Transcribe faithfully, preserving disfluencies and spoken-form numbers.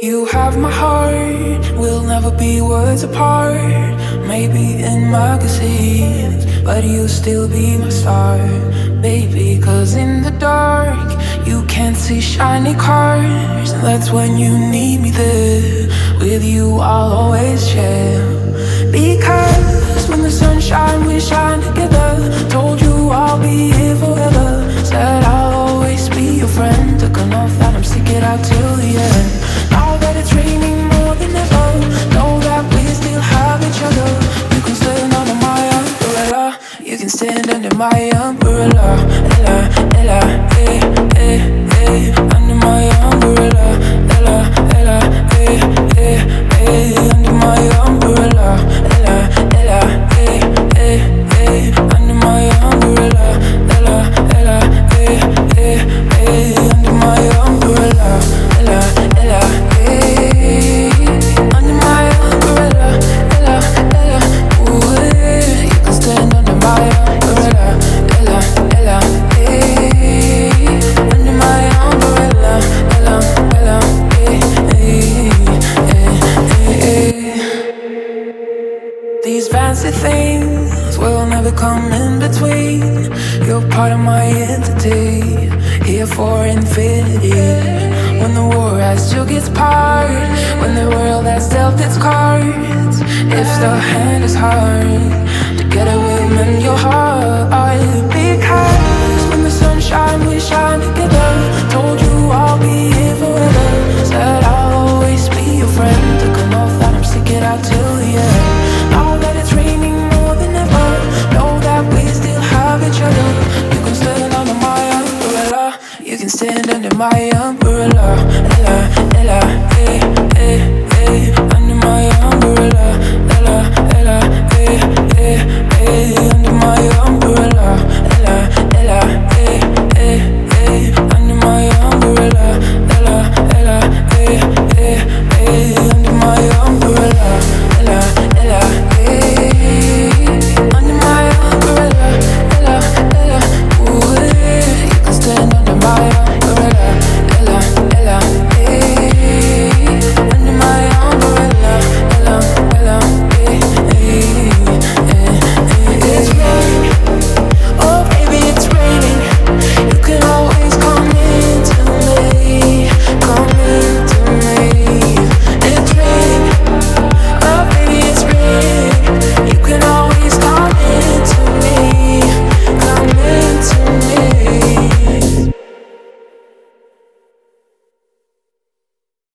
You have my heart, we'll never be words apart. Maybe in magazines, but you'll still be my star, baby. Cause in the dark, you can't see shiny cars, and that's when you need me there. With you I'll always share. Because when the sun shines, we shine together. Told you I'll be here forever. Said I'll always be your friend. Took an oath that I'm stick it out till the end. Now that it's raining more than ever, know that we still have each other. You can stand under my umbrella. You can stand under my umbrella. Ella, Ella, eh, eh, eh. Under my umbrella. Ella, Ella, eh, eh, eh. Under my umbrella. Ella, Ella, eh, eh, eh. Under my umbrella. Ella, Ella, eh, eh, eh. Under my umbrella. Ella, Ella, eh. Under my umbrella. Ella, Ella, ooh, eh. You can stand under my umbrella. Ella, Ella, eh. Under my umbrella. Ella, Ella, eh, eh, eh, eh. These fancy things will never come in between. You're part of my entity, here for infinity. When the war has took its part, when the world has dealt its cards, if the hand is hard, together we'll mend your heart. Because when the sun shines, we shine together. Told you I'll be